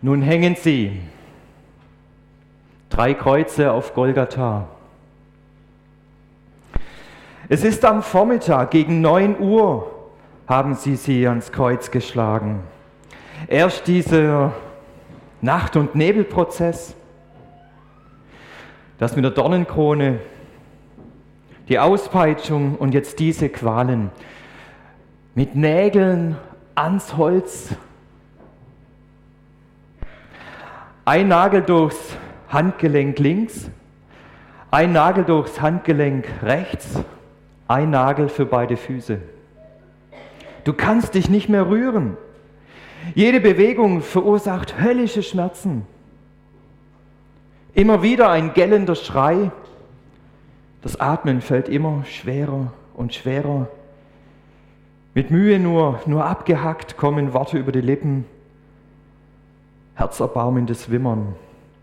Nun hängen sie, 3 Kreuze auf Golgatha. Es ist am Vormittag, gegen 9 Uhr haben sie ans Kreuz geschlagen. Erst dieser Nacht- und Nebelprozess, das mit der Dornenkrone, die Auspeitschung und jetzt diese Qualen. Mit Nägeln ans Holz. Ein Nagel durchs Handgelenk links, ein Nagel durchs Handgelenk rechts, ein Nagel für beide Füße. Du kannst dich nicht mehr rühren. Jede Bewegung verursacht höllische Schmerzen. Immer wieder ein gellender Schrei. Das Atmen fällt immer schwerer und schwerer. Mit Mühe nur abgehackt kommen Worte über die Lippen. Herzerbarmendes Wimmern.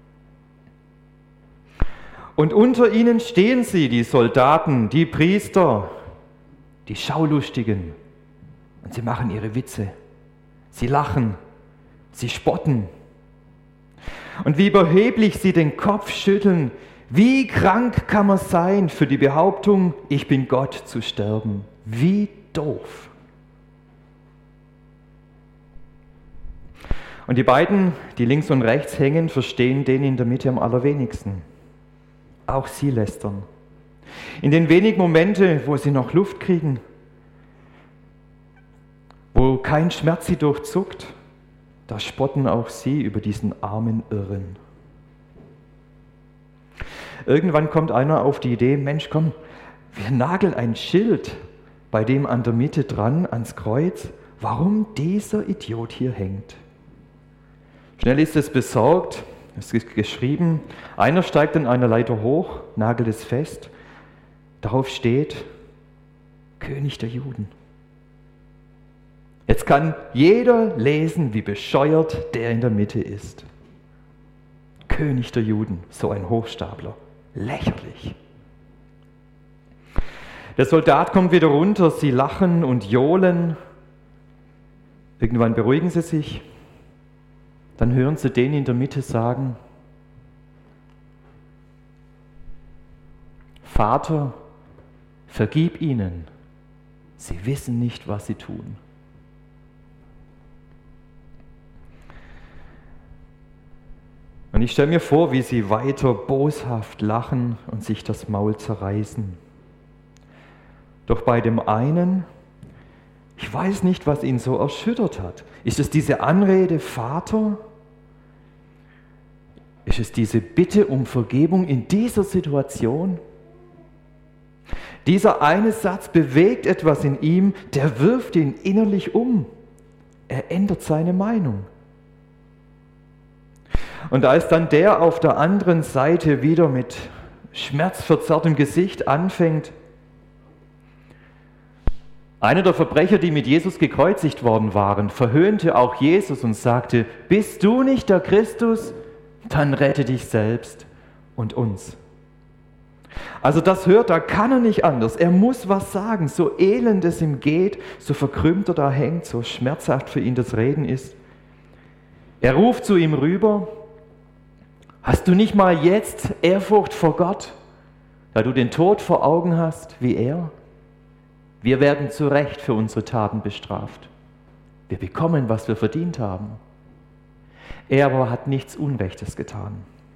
Und unter ihnen stehen sie, die Soldaten, die Priester, die Schaulustigen. Und sie machen ihre Witze. Sie lachen, sie spotten. Und wie überheblich sie den Kopf schütteln, wie krank kann man sein für die Behauptung, ich bin Gott, zu sterben. Wie doof. Und die beiden, die links und rechts hängen, verstehen den in der Mitte am allerwenigsten. Auch sie lästern. In den wenigen Momenten, wo sie noch Luft kriegen, wo kein Schmerz sie durchzuckt, da spotten auch sie über diesen armen Irren. Irgendwann kommt einer auf die Idee, Mensch, komm, wir nageln ein Schild bei dem an der Mitte dran ans Kreuz, warum dieser Idiot hier hängt. Schnell ist es besorgt, es ist geschrieben, einer steigt an einer Leiter hoch, nagelt es fest, darauf steht, König der Juden. Jetzt kann jeder lesen, wie bescheuert der in der Mitte ist. König der Juden, so ein Hochstapler. Lächerlich. Der Soldat kommt wieder runter, sie lachen und johlen. Irgendwann beruhigen sie sich. Dann hören sie den in der Mitte sagen, Vater, vergib ihnen, sie wissen nicht, was sie tun. Und ich stelle mir vor, wie sie weiter boshaft lachen und sich das Maul zerreißen. Doch bei dem einen, ich weiß nicht, was ihn so erschüttert hat. Ist es diese Anrede, Vater? Ist es diese Bitte um Vergebung in dieser Situation? Dieser eine Satz bewegt etwas in ihm, der wirft ihn innerlich um. Er ändert seine Meinung. Und als dann der auf der anderen Seite wieder mit schmerzverzerrtem Gesicht anfängt, einer der Verbrecher, die mit Jesus gekreuzigt worden waren, verhöhnte auch Jesus und sagte, bist du nicht der Christus? Dann rette dich selbst und uns. Also das hört, da kann er nicht anders. Er muss was sagen, so elend es ihm geht, so verkrümmt er da hängt, so schmerzhaft für ihn das Reden ist. Er ruft zu ihm rüber, hast du nicht mal jetzt Ehrfurcht vor Gott, da du den Tod vor Augen hast, wie er? Wir werden zu Recht für unsere Taten bestraft. Wir bekommen, was wir verdient haben. Er aber hat nichts Unrechtes getan.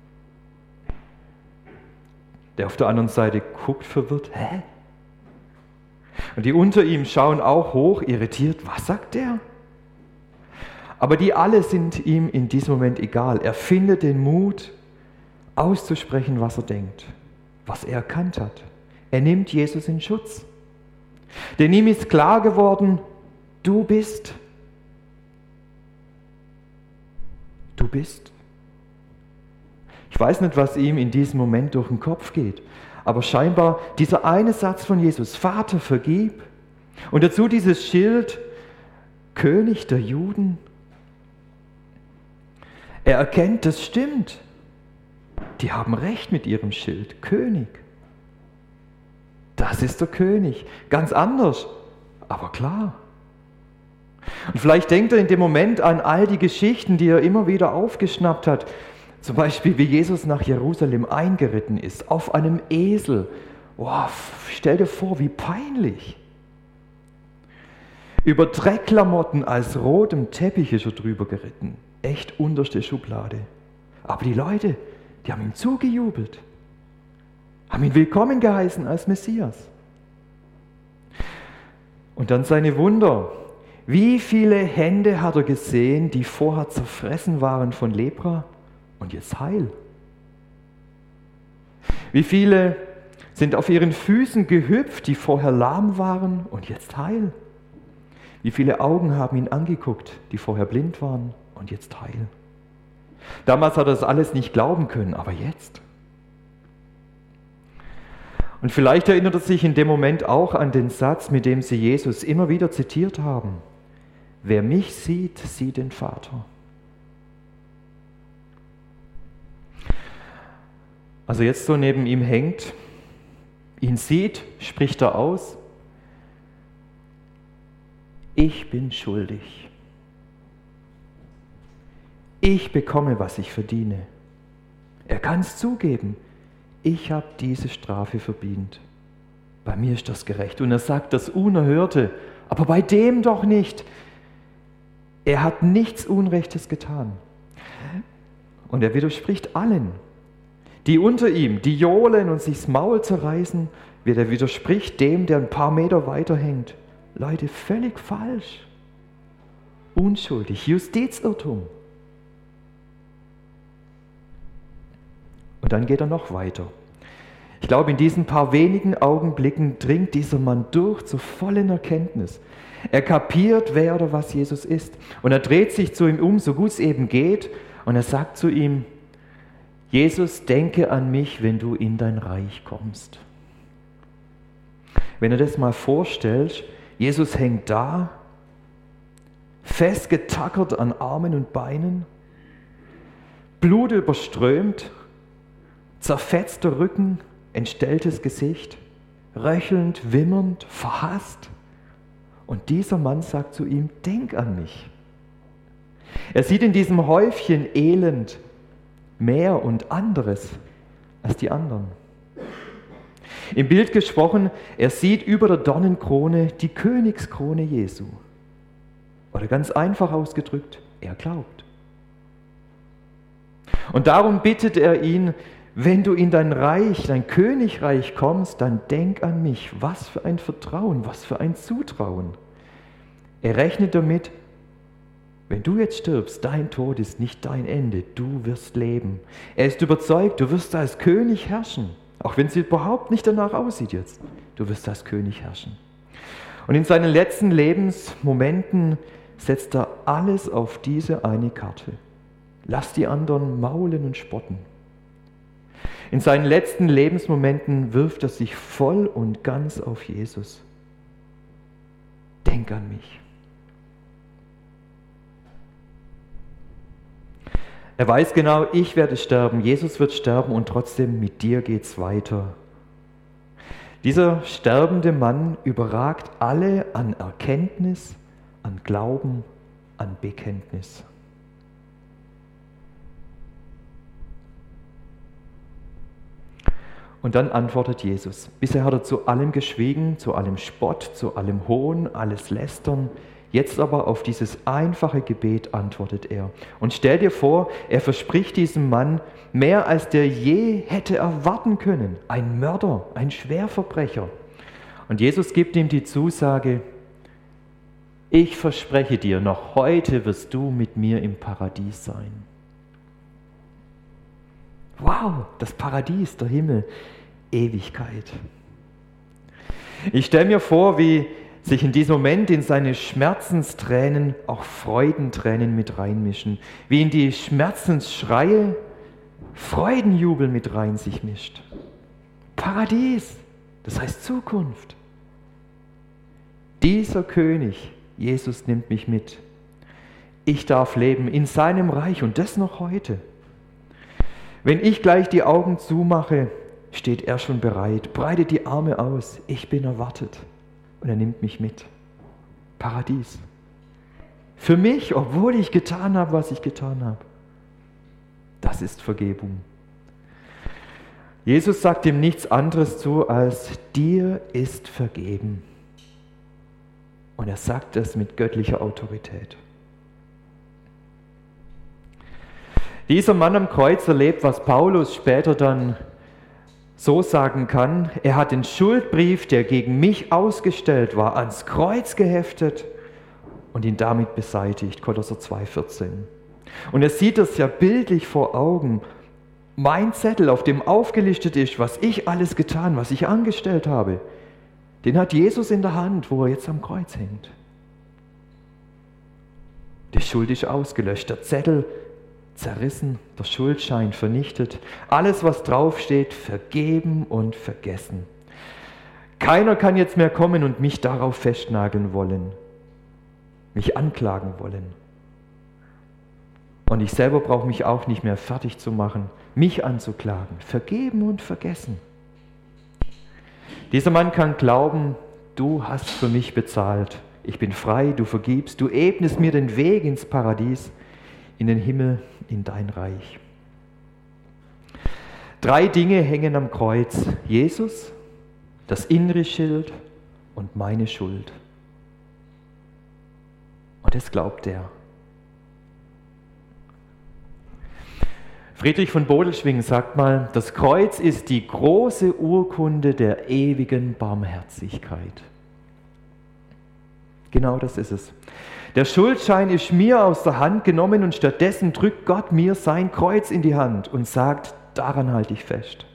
Der auf der anderen Seite guckt verwirrt, hä? Und die unter ihm schauen auch hoch, irritiert, was sagt der? Aber die alle sind ihm in diesem Moment egal. Er findet den Mut, auszusprechen, was er denkt, was er erkannt hat. Er nimmt Jesus in Schutz. Denn ihm ist klar geworden, du bist. Du bist. Ich weiß nicht, was ihm in diesem Moment durch den Kopf geht, aber scheinbar dieser eine Satz von Jesus, Vater, vergib, und dazu dieses Schild, König der Juden. Er erkennt, das stimmt. Die haben recht mit ihrem Schild, König. Das ist der König, ganz anders, aber klar. Und vielleicht denkt er in dem Moment an all die Geschichten, die er immer wieder aufgeschnappt hat. Zum Beispiel, wie Jesus nach Jerusalem eingeritten ist, auf einem Esel. Wow, stell dir vor, wie peinlich. Über Dreckklamotten als rotem Teppich ist er drüber geritten. Echt unterste Schublade. Aber die Leute, die haben ihm zugejubelt. Haben ihn willkommen geheißen als Messias. Und dann seine Wunder. Wie viele Hände hat er gesehen, die vorher zerfressen waren von Lepra und jetzt heil? Wie viele sind auf ihren Füßen gehüpft, die vorher lahm waren und jetzt heil? Wie viele Augen haben ihn angeguckt, die vorher blind waren und jetzt heil? Damals hat er das alles nicht glauben können, aber jetzt? Und vielleicht erinnert er sich in dem Moment auch an den Satz, mit dem sie Jesus immer wieder zitiert haben. Wer mich sieht, sieht den Vater. Also jetzt so neben ihm hängt, ihn sieht, spricht er aus, ich bin schuldig. Ich bekomme, was ich verdiene. Er kann es zugeben, ich habe diese Strafe verdient. Bei mir ist das gerecht. Und er sagt das Unerhörte, aber bei dem doch nicht. Er hat nichts Unrechtes getan. Und er widerspricht allen, die unter ihm, die johlen und sich das Maul zerreißen, wie er widerspricht dem, der ein paar Meter weiter hängt. Leute, völlig falsch. Unschuldig, Justizirrtum. Und dann geht er noch weiter. Ich glaube, in diesen paar wenigen Augenblicken dringt dieser Mann durch zur vollen Erkenntnis. Er kapiert, wer oder was Jesus ist. Und er dreht sich zu ihm um, so gut es eben geht. Und er sagt zu ihm, Jesus, denke an mich, wenn du in dein Reich kommst. Wenn du das mal vorstellst, Jesus hängt da, festgetackert an Armen und Beinen, Blut überströmt, zerfetzter Rücken, entstelltes Gesicht, röchelnd, wimmernd, verhasst. Und dieser Mann sagt zu ihm, denk an mich. Er sieht in diesem Häufchen Elend mehr und anderes als die anderen. Im Bild gesprochen, er sieht über der Dornenkrone die Königskrone Jesu. Oder ganz einfach ausgedrückt, er glaubt. Und darum bittet er ihn, wenn du in dein Reich, dein Königreich kommst, dann denk an mich. Was für ein Vertrauen, was für ein Zutrauen. Er rechnet damit, wenn du jetzt stirbst, dein Tod ist nicht dein Ende, du wirst leben. Er ist überzeugt, du wirst als König herrschen, auch wenn es überhaupt nicht danach aussieht jetzt. Du wirst als König herrschen. Und in seinen letzten Lebensmomenten setzt er alles auf diese eine Karte. Lass die anderen maulen und spotten. In seinen letzten Lebensmomenten wirft er sich voll und ganz auf Jesus. Denk an mich. Er weiß genau, ich werde sterben, Jesus wird sterben und trotzdem mit dir geht's weiter. Dieser sterbende Mann überragt alle an Erkenntnis, an Glauben, an Bekenntnis. Und dann antwortet Jesus. Bisher hat er zu allem geschwiegen, zu allem Spott, zu allem Hohn, alles Lästern. Jetzt aber auf dieses einfache Gebet antwortet er. Und stell dir vor, er verspricht diesem Mann mehr, als der je hätte erwarten können. Ein Mörder, ein Schwerverbrecher. Und Jesus gibt ihm die Zusage, ich verspreche dir, noch heute wirst du mit mir im Paradies sein. Wow, das Paradies, der Himmel, Ewigkeit. Ich stelle mir vor, wie sich in diesem Moment in seine Schmerzenstränen auch Freudentränen mit reinmischen, wie in die Schmerzensschreie Freudenjubel mit rein sich mischt. Paradies, das heißt Zukunft. Dieser König, Jesus, nimmt mich mit. Ich darf leben in seinem Reich und das noch heute. Wenn ich gleich die Augen zumache, steht er schon bereit, breitet die Arme aus. Ich bin erwartet und er nimmt mich mit. Paradies. Für mich, obwohl ich getan habe, was ich getan habe. Das ist Vergebung. Jesus sagt ihm nichts anderes zu, als dir ist vergeben. Und er sagt es mit göttlicher Autorität. Dieser Mann am Kreuz erlebt, was Paulus später dann so sagen kann. Er hat den Schuldbrief, der gegen mich ausgestellt war, ans Kreuz geheftet und ihn damit beseitigt. Kolosser 2,14. Und er sieht das ja bildlich vor Augen. Mein Zettel, auf dem aufgelistet ist, was ich alles getan, was ich angestellt habe, den hat Jesus in der Hand, wo er jetzt am Kreuz hängt. Die Schuld ist ausgelöscht, der Zettel zerrissen, der Schuldschein vernichtet. Alles, was draufsteht, vergeben und vergessen. Keiner kann jetzt mehr kommen und mich darauf festnageln wollen, mich anklagen wollen. Und ich selber brauche mich auch nicht mehr fertig zu machen, mich anzuklagen. Vergeben und vergessen. Dieser Mann kann glauben, du hast für mich bezahlt. Ich bin frei, du vergibst, du ebnest mir den Weg ins Paradies, in den Himmel, in dein Reich. 3 Dinge hängen am Kreuz. Jesus, das innere Schild und meine Schuld. Und das glaubt er. Friedrich von Bodelschwingh sagt mal, das Kreuz ist die große Urkunde der ewigen Barmherzigkeit. Genau das ist es. Der Schuldschein ist mir aus der Hand genommen und stattdessen drückt Gott mir sein Kreuz in die Hand und sagt, daran halte ich fest.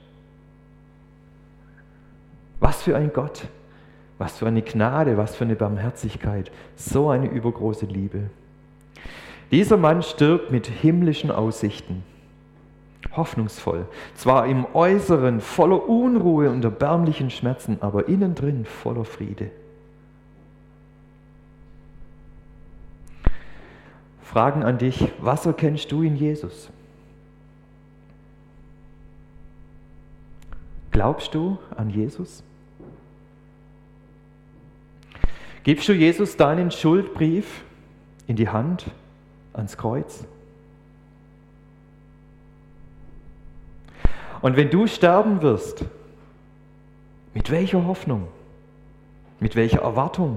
Was für ein Gott, was für eine Gnade, was für eine Barmherzigkeit, so eine übergroße Liebe. Dieser Mann stirbt mit himmlischen Aussichten. Hoffnungsvoll, zwar im Äußeren voller Unruhe und erbärmlichen Schmerzen, aber innen drin voller Friede. Fragen an dich, was erkennst du in Jesus? Glaubst du an Jesus? Gibst du Jesus deinen Schuldbrief in die Hand, ans Kreuz? Und wenn du sterben wirst, mit welcher Hoffnung? Mit welcher Erwartung?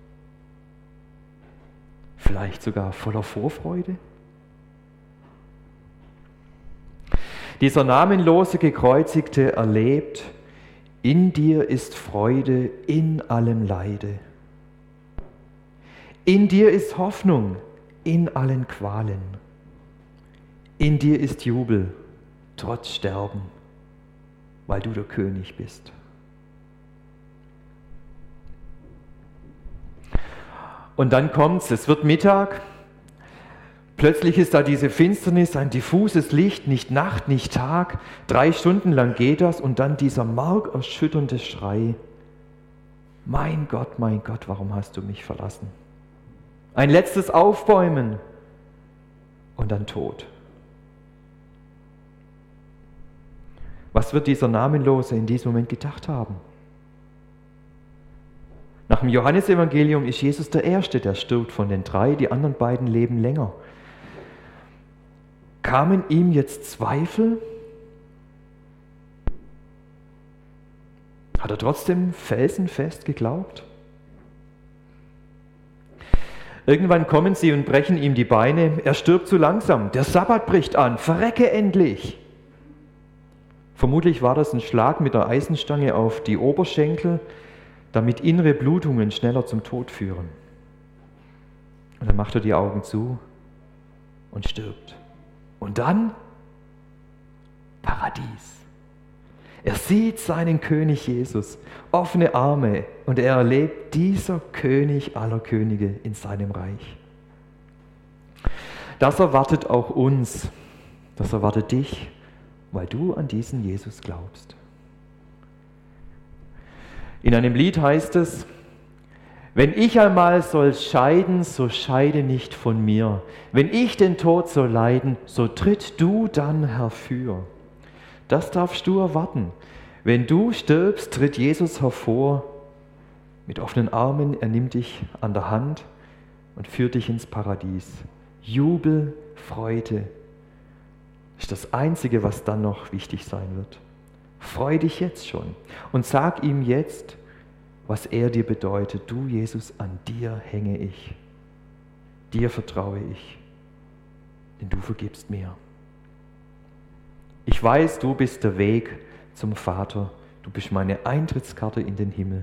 Vielleicht sogar voller Vorfreude? Dieser namenlose Gekreuzigte erlebt, in dir ist Freude in allem Leide. In dir ist Hoffnung in allen Qualen. In dir ist Jubel trotz Sterben, weil du der König bist. Und dann kommt's, es wird Mittag, plötzlich ist da diese Finsternis, ein diffuses Licht, nicht Nacht, nicht Tag, 3 Stunden lang geht das und dann dieser markerschütternde Schrei, mein Gott, warum hast du mich verlassen? Ein letztes Aufbäumen und dann Tod. Was wird dieser Namenlose in diesem Moment gedacht haben? Nach dem Johannesevangelium ist Jesus der Erste, der stirbt von den 3, die anderen beiden leben länger. Kamen ihm jetzt Zweifel? Hat er trotzdem felsenfest geglaubt? Irgendwann kommen sie und brechen ihm die Beine. Er stirbt zu langsam. Der Sabbat bricht an. Verrecke endlich! Vermutlich war das ein Schlag mit der Eisenstange auf die Oberschenkel, damit innere Blutungen schneller zum Tod führen. Und dann macht er die Augen zu und stirbt. Und dann Paradies. Er sieht seinen König Jesus, offene Arme, und er erlebt dieser König aller Könige in seinem Reich. Das erwartet auch uns, das erwartet dich, weil du an diesen Jesus glaubst. In einem Lied heißt es, wenn ich einmal soll scheiden, so scheide nicht von mir. Wenn ich den Tod soll leiden, so tritt du dann herfür. Das darfst du erwarten. Wenn du stirbst, tritt Jesus hervor. Mit offenen Armen, er nimmt dich an der Hand und führt dich ins Paradies. Jubel, Freude ist das Einzige, was dann noch wichtig sein wird. Freu dich jetzt schon und sag ihm jetzt, was er dir bedeutet. Du, Jesus, an dir hänge ich. Dir vertraue ich, denn du vergibst mir. Ich weiß, du bist der Weg zum Vater. Du bist meine Eintrittskarte in den Himmel.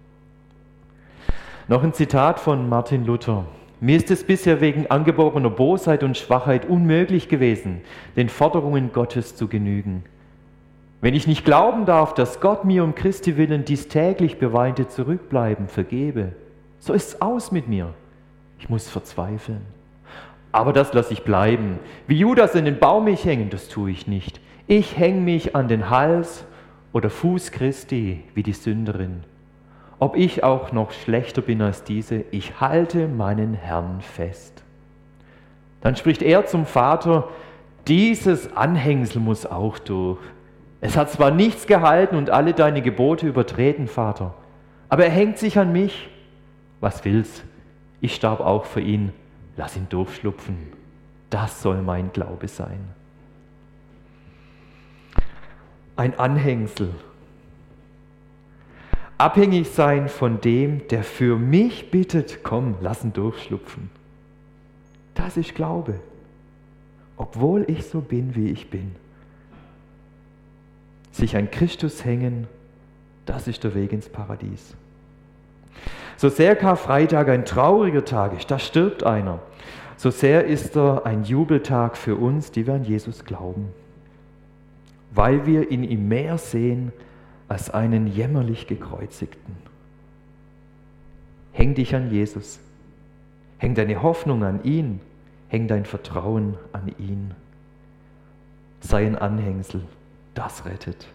Noch ein Zitat von Martin Luther. Mir ist es bisher wegen angeborener Bosheit und Schwachheit unmöglich gewesen, den Forderungen Gottes zu genügen. Wenn ich nicht glauben darf, dass Gott mir um Christi willen dies täglich beweinte Zurückbleiben vergebe, so ist's aus mit mir. Ich muss verzweifeln. Aber das lasse ich bleiben. Wie Judas in den Baum mich hängen, das tue ich nicht. Ich hänge mich an den Hals oder Fuß Christi wie die Sünderin. Ob ich auch noch schlechter bin als diese, ich halte meinen Herrn fest. Dann spricht er zum Vater, dieses Anhängsel muss auch durch. Es hat zwar nichts gehalten und alle deine Gebote übertreten, Vater, aber er hängt sich an mich. Was will's? Ich starb auch für ihn. Lass ihn durchschlupfen. Das soll mein Glaube sein. Ein Anhängsel. Abhängig sein von dem, der für mich bittet, komm, lass ihn durchschlupfen. Das ist Glaube. Obwohl ich so bin, wie ich bin. Sich an Christus hängen, das ist der Weg ins Paradies. So sehr Karfreitag ein trauriger Tag ist, da stirbt einer, so sehr ist er ein Jubeltag für uns, die wir an Jesus glauben, weil wir in ihm mehr sehen als einen jämmerlich gekreuzigten. Häng dich an Jesus, häng deine Hoffnung an ihn, häng dein Vertrauen an ihn. Sei ein Anhängsel, das rettet.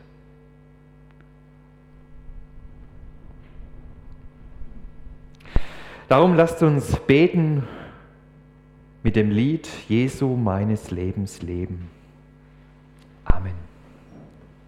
Darum lasst uns beten mit dem Lied Jesu meines Lebens leben. Amen.